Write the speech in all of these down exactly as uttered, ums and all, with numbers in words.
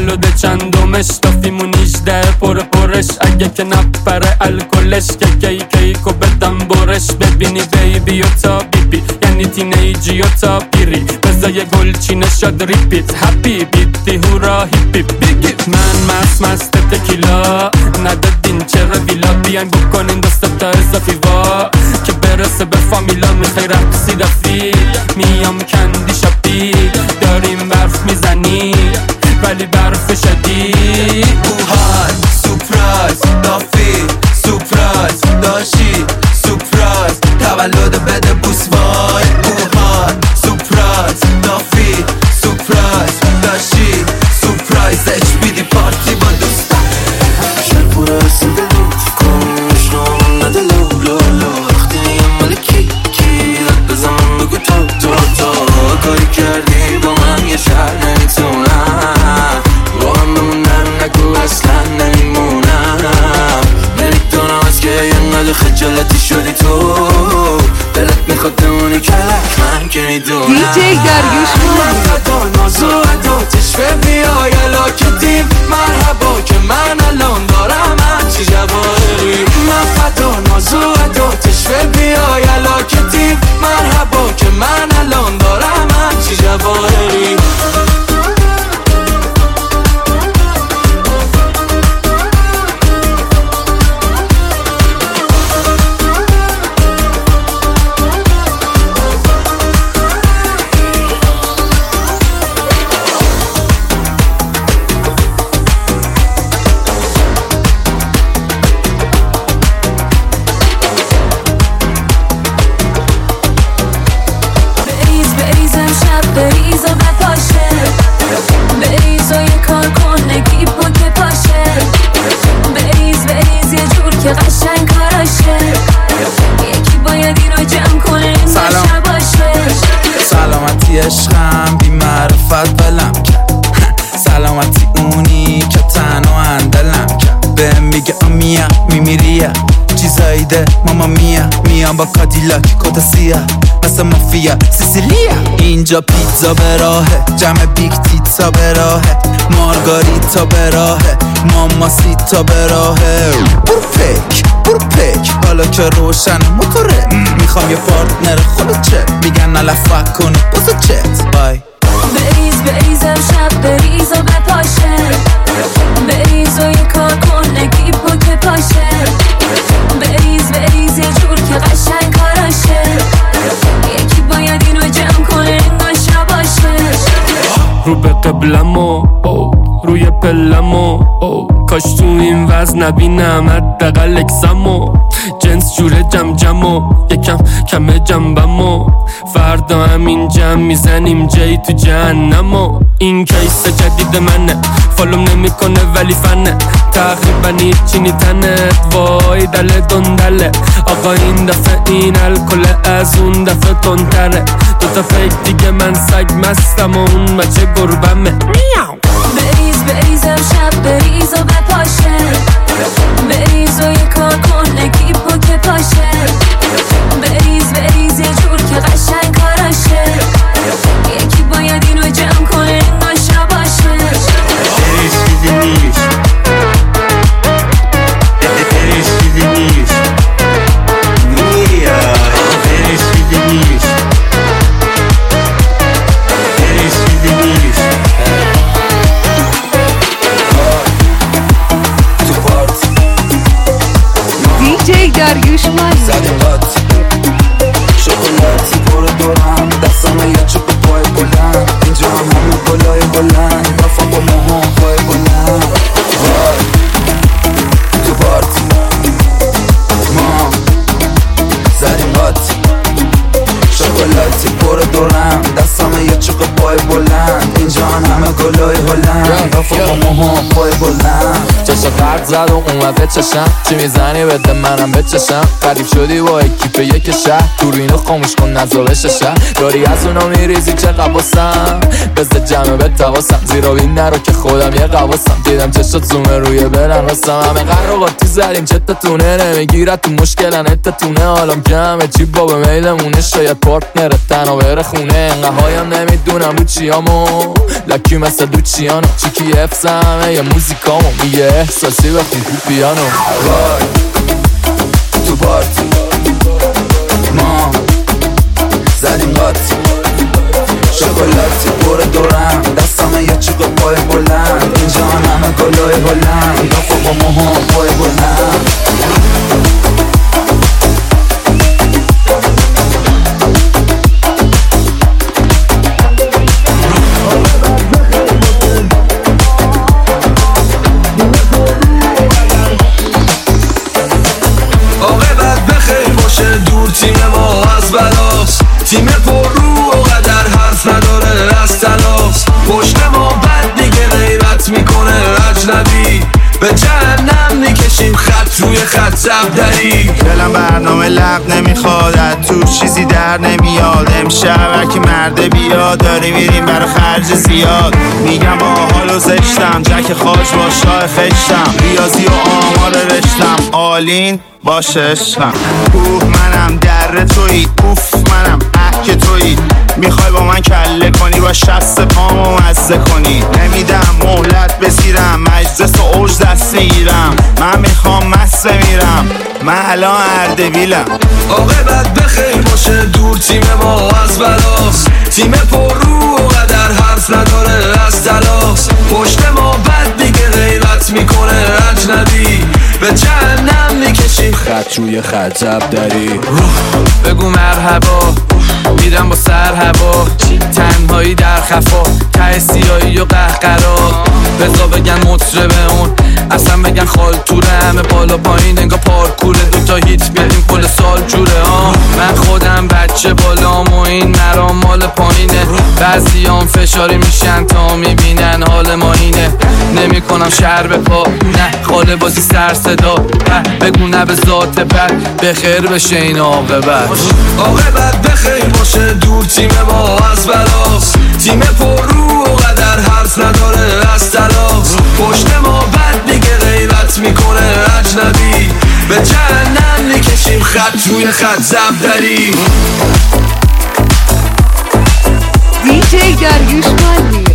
تولد چندمش تافیمون نیجده پر پرش اگه که نپره الکلش که کی کیکو بدم برش ببینی بیبی و تا بیبی یعنی تینیجی و تا پیری بزای گلچینه شد ریپیت هپی بیتی هورا هیپی بیگی من مست مست تکیلا ندادین چرا ویلا بیان بکنین دست تا اضافی وا که برسه به فامیلا میخوای رقصی رفی میام کندی شپی داریم برف میزنی ولی برف شدی اوهای سپرایز نافی سپرایز داشی سپرایز تولد بده بوس وای اوهای سپرایز نافی سپرایز داشی سپرایز اچ بی دی پارتی با دوستا شر پورا رسیده کنش نام نده لو لو لو وقتی نیم مال کی کی رد بزن من بگو تو تو تو کاری کردی با من یه شهر نمیتونم با هم بمونم نگو اصلا نمیمونم نمیدونم از که اینقدر خجالتی شدی تو دلت میخواد بمونی کلک من که میدونم دیجی داریوش مرحبا نازو اداتش بیای علاکتیم مرحبا که من الان دارم همچی جواهری من فدا نازو اداتش بیای علاکتیم مرحبا که من الان دارم همچی جواهری عشقم بی معرفت بلم کرد سلامتی اونی که تنها اندلم کرد بهم میگه آمیا میمیریا چیزایی ده ماما میا میام با کادیلاک کتا سیاه مثل مافیا سیسیلیا اینجا پیتزا به راهه جمع بیگ تیتزا به راهه مارگاریتا به راهه ماما سیتا به راهه برو پک برو پک حالا که روشن موتوره میخوام یه پارتنر خودت چه میگن نلفق کنی بازو چت بای بریز بریزم شب بریز و بپاشه بریز و یه کار کن نگی پوک پاشه بریز بریز یه جور که قشنگ کاراشه یکی باید اینو جمع کنه ناشا باشه رو به قبلمو روی پلمو کاش تو این وزن نبینم حداقل اکسمو جنس جوره جم جمو یکم کمه جنبمو فردا همین جمع میزنیم جای تو جهنمو این کیس جدید منه فالوم نمیکنه ولی فنه تقریبا هیچی نیتنه وای دل دندله آقا این دفعه این الکل از اون دفعه تندتره دوتا فیک دیگه من سگ مستم و اون بچه گربمه بریز بریزم شب بریز و بپاشه بریز و یه کار کن نگی پوک پاشه بریز بریز یه جور که قشنگ کاراشه یکی باید اینو جمع کنه ناشا باشه بریز چیزی نیست بریز چیزی نیست میای بریز چیزی نیست بریز چیزی نیست دیجی داریوش مانی زدیم قط شکلاتی پر دورم دستم یه چوب پای بلند اینجا هم همه گلای بلند وفا با موها پای بلند وای تو پارت ما زدیم قط شکلاتی پر دورم دستم یه چوب پای بلند اینجا هم همه گلای بلند وفا با موها پای بلند چشم قرد زد و اومد به چشم چی میزنی بده منم به چشم قریب شدی با اکیپ یک شهر دوربینو خاموش کن نزا بشه شهر داری از اونا میریزی چه قباسم بزد جمعه به تواسم زیرا بین نرو که خودم یه قواسم دیدم چشت زومه روی برن راستم همه قرارات زدیم چتتونه نمیگیرد تو مشکلن اتتونه حالم کمه چی با به میلمونه شاید پارتنر تنها بره خونه انقه هایم نمیدونم رو چیامو لکی مثل لوچیانو چیکی افزمه یه موزیکامو میگه احساسی بخون تو پیانو. وای تو پارتی ما زدیم قاطی شکلاتی پر دورم دستم یه چیکو پای بلند اینجا همه گلای بلند دفعه با موها پای بلند. تیم ما از بلاست، تیم پر رو و قدر حرف نداره از تلاس. پشت ما بد دیگه غیبت میکنه اجنبی، به جهنم میکشیم خط روی خط زبدری. دلم برنامه لب نمیخواد از تو چیزی در نمیاد. امشب هرکی مرده بیاد داری میریم برای خرج زیاد. میگم با حالو زشتم جک خاج با شاه خشتم ریاضی و آمار رشتم آلین باشه عشقم. اوه منم در تویی اوف منم اه که تویی میخوای با من کله کنی با شست پامو مزه کنی. نمیدم مهلت بسیرم مجلس و اوج دست میگیرم. من میخوام مست میرم من الان اردبیلم. عاقبت بخیر باشه دور تیم ما از بلاست، تیم پر رو و قدر حرف نداره از تلاس. پشت ما بد دیگه غیبت میکنه اجنبی، به جهنم میکشیم خط روی خط زبدری. بگو مرحبا میرم با سر هوا، تنهایی در خفا ته سیایی و قهقرا. بزا بگن مطربه اون اصلا بگن خال توره، همه بالا پایین انگا پارکوره، دوتا هیت بیاریم کل سال جوره. ها من خودم بچه بالام و این مرام مال پایینه، بعضی هم فشاری میشن تا میبینن حال ما اینه. نمی کنم شهر به پا نه خاله بازی سر صدا، بگو نه به ذات بد بخیر بشه این عاقبت. عاقبت بخیر باشه دور تیم ما از بلاست، تیم پر رو و قدر حرف نداره از تلاس. پشت ما بد دیگه غیبت میکنه اجنبی، به جهنم میکشیم خط روی خط زبدری. دیجی داریوش مانی.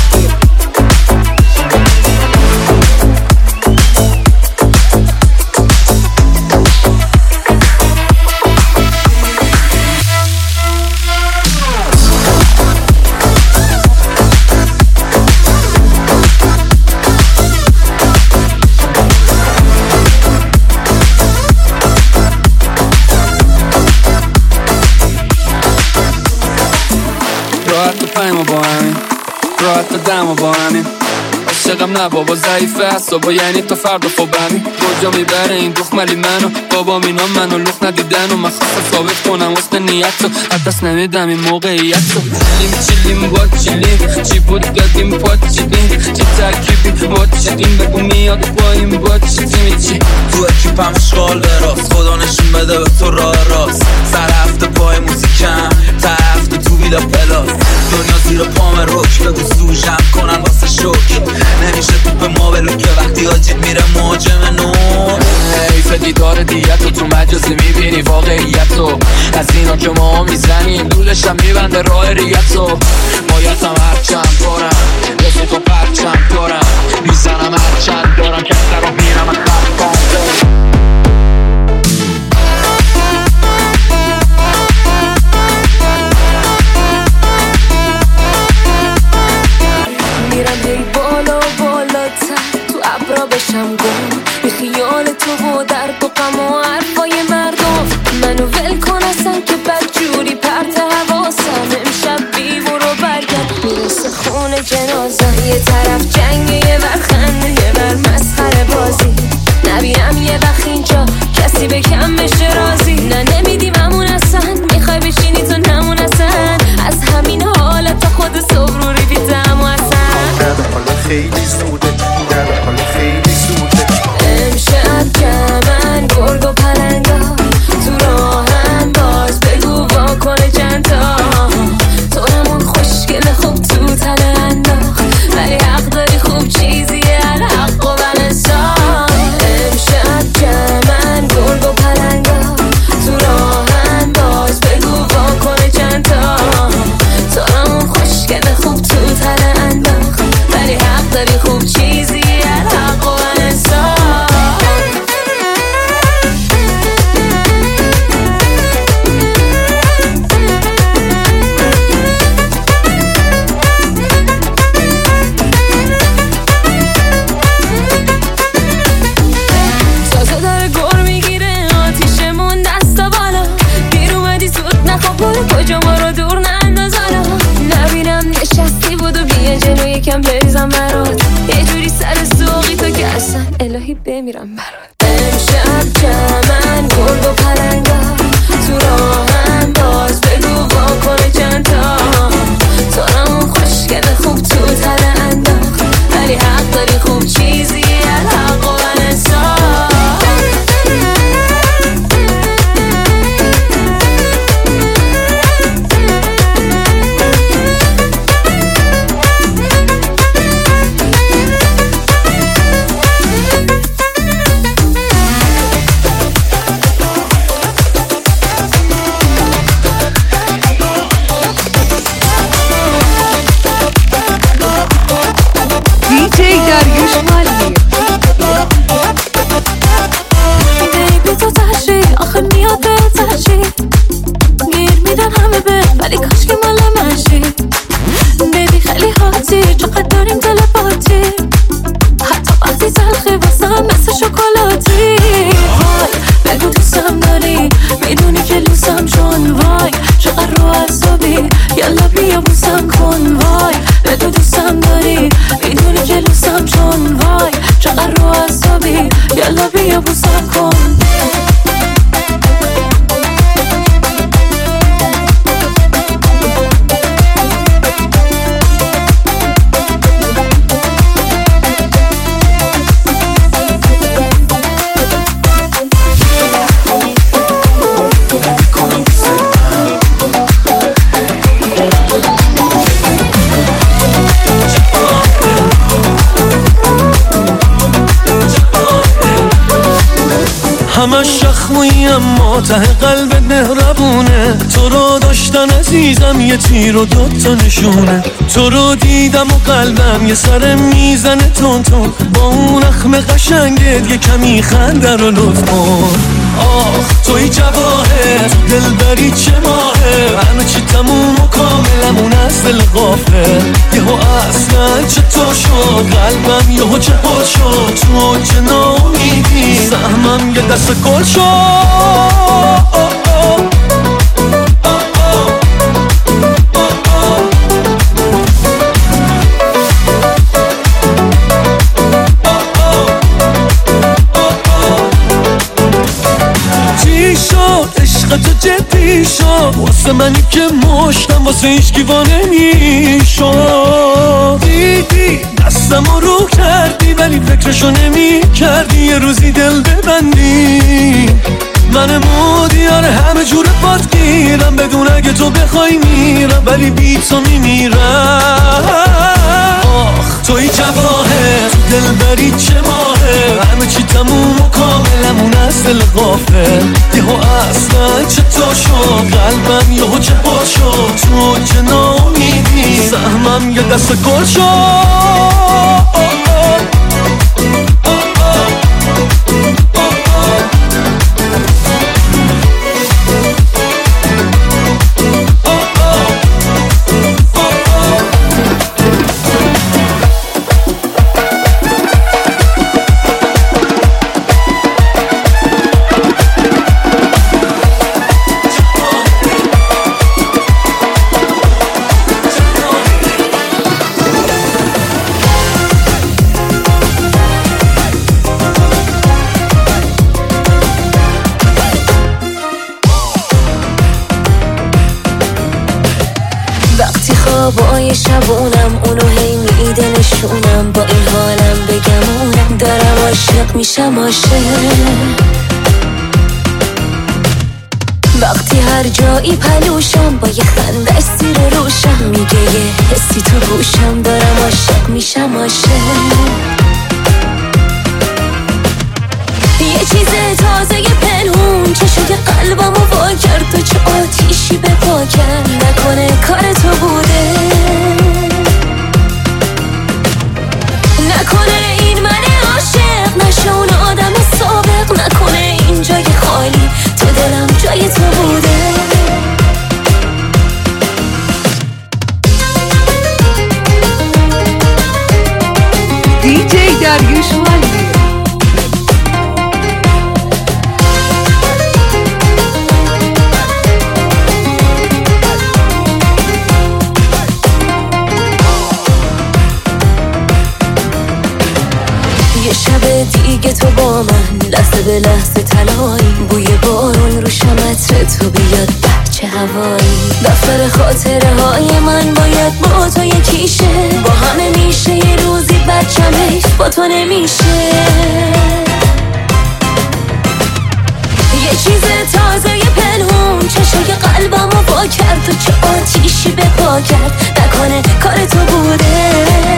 راحت دم و با همین عاشقم نه بابا ضعیفه حسابا، یعنی تا فردا خوابمی کجا میبره این دخملی منو. بابا اینا منو لخ ندیدن و من خواستم ثابت کنم واسه نیت رو از دست نمیدم این موقعیت رو. چیلیم چیلیم با چیلیم چی بود دادیم پات چیدیم چی ترکیبی با چیدیم بگو میاد پاییم با چی تیمی چی. تو اکیپم اشغال براست خدا نشون بده به تو راه راست. سر هفته پای موزیکم تا هفته تو ویلا پلاس. دنیا زیر پام روک بگو سوژم کنن واسه شوک. نمیشه تو به ما بلو که وقتی آجید میره مهاجم نور. حیف دیدار دیت رو تو مجازی میبینی واقعیت رو. از اینا که ما میزنیم دولشم میبنده راه ریت رو. بایدم هرچند دارم رسید و پرچند دارم میزنم هرچند دارم که سر رو میرم از خرکان. بشم گم به خیال تو و درد و غم و حرفای مردم. منو ول کن اصلا که بدجوری پرت حواسم. امشب بی برو برگرد میرسه خونه جنازم. یه طرف جنگ یه ور خنده یه ور مسخره بازی. نبینم یه وقت اینجا کسی به کم بشه راضی. نه نمیدیم همون اصلا میخوای بشینی تو نمون اصلا. از همین حالت تا خود صبح رو ریویدم و اصلا خیلی زوده خیلی زوده. امشب جمعن گرگ و پلنگا تو راهن باز بگو واکنه چند تا. تو همون خوشگل خوب تو تله انداخت ولی حق داری خوب چیزیه الحق و بلنسان. امشب جمعن گرگ و پلنگا تو راهن باز بگو واکنه چند تا. تو همون خوشگل خوب تو تله انداخت یکم بریزم برات، یه جوری سر سوقی تو که اصلا الهی بمیرم برات. امشب جمعن گرد و پلنگا تو راهم، باز بگو واکنه چند تا تو رامون خوشگل خوب تو تره انداخت، ولی حق داری خوب چیزی الحق و انصاف. بیبی تو تحشی آخه میاد به تحشی، گیر میدن همه به ولی کاش که مال منشی. بیبی خیلی حاتی چقدر داریم تلپاتی، حتی وقتی تلخی واسم مثل شکلاتی. وای بگو دوستم داری میدونی که لوسم چون وای چقدر رو عصبی، یلا بیا بوسم کن. وای بگو دوستم داری میدونی که لوسم چون وای چقدر رو عصبی، یلا بیا بوسم کن. همش شخمویی اما ته قلبت مهربونه، تو رو داشتن عزیزم یه تیر و دوتا نشونه. تو رو دیدم و قلبم یه سر میزنه تون تون، با اون اخم قشنگت یه کمی خنده رو لطف کن. آخ توی جواهر دلبری چه ماهه، همه چی تموم و کاملمون از دل غافه. یهو اصلا چطور شد قلبم یهو جهاد شد، تو چه ناامیدی سهمم یه دست گل شد. تو جدی شد واسه منی که مشتم واسه هیچ گیوانه میشد. دیدی دستم رو کردی ولی فکرشو نمی کردی یه روزی دل ببندی. من مودیار همه جور پات گیرم، بدون اگه تو بخوای میرم ولی بی تو میمیرم. آخ توی جواهر دلبری چه ماهه، همه چی تموم و کاملمون از دل غافه. یهو اصلا چطور شد قلبم یهو جهاد شد، تو چه ناامیدی سهمم یه دست گل شد. خوابای شبونم اونو هی میده نشونم، با این حالم بگمونم دارم عاشق میشم عاشق. وقتی هر جایی پلوشم با یه خنده سیر روشم، میگه یه حسی تو گوشم دارم عاشق میشم عاشق. یه چیز تازه پنهون چشوی قلبمو وا کرد، تو چه آتیشی به پا کرد، نکنه کار تو بوده، نکنه این من عاشق نشه اون آدم سابق، نکنه این جای خالی تو دلم جای تو بوده. دیجی دریوش مالی. یه شب دیگه تو با من لحظه به لحظه تلایی، بوی بارون رو شمتر تو بیاد به چه هوایی. دفتر خاطره های من باید با تو یکیشه، با همه میشه یه روزی بچم حیف با تو نمیشه. یه چیز تازه یه پنهون چشای قلبمو با کرد و چه آتیشی به پا کرد، نکنه کار تو بوده،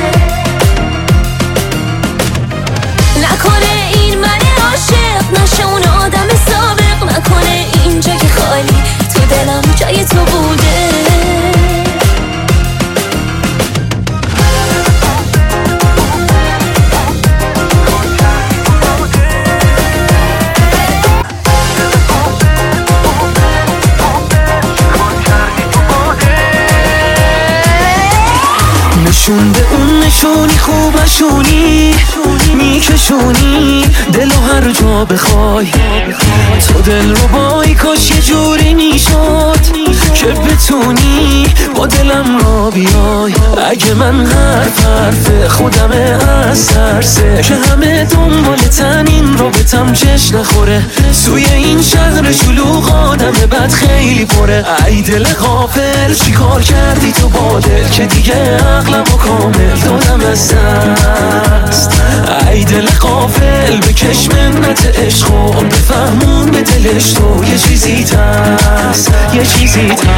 نکنه این من عاشق نشه اون آدم سابق، نکنه اینجا که خالی تو دلم جای تو بوده. نشون به اون نشونی خوب نشونی میکشونی دلو هر جا بخوای، تو دل رو بای کاش یه جوری میشد که بتونی با دلم را بیای. اگه من حرف حرف خودمه از ترسه که همه دنبالتن این رابطم جشن نخوره، توی این شهر شلوغ آدم بد خیلی پره. ای دل غافل چی کار کردی تو با دل که دیگه عقلم و کامل دادم از دست. ای دل غافل بکش منت عشق و بفهمون به دلش تو یه چیزی تست، یه چیزی تست.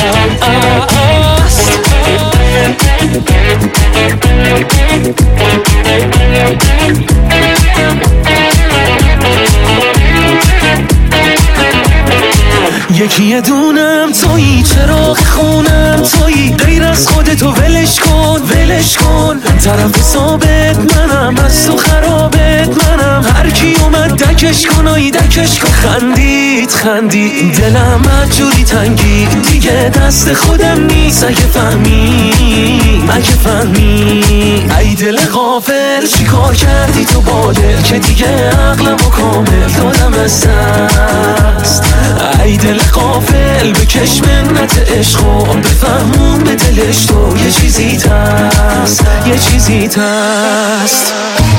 یکی یه دونم تویی، چراغ خونم تویی، غیر از خودتو ولش کن ولش کن. طرف ثابت منم، از تو خرابت منم، هر کی اومد دکش کن آی دکش کن. خندید خندید دلم جوری تنگی دیگه دست خودم نیست، اگه فهمی اگه فهمی. ای دل غافل چی کار کردی تو با دل که دیگه عقلم و کامل دادم از دست. ای دل غافل بکش منت عشق و بفهمون به دلش تو یه چیزی تست، یه چیزی تست.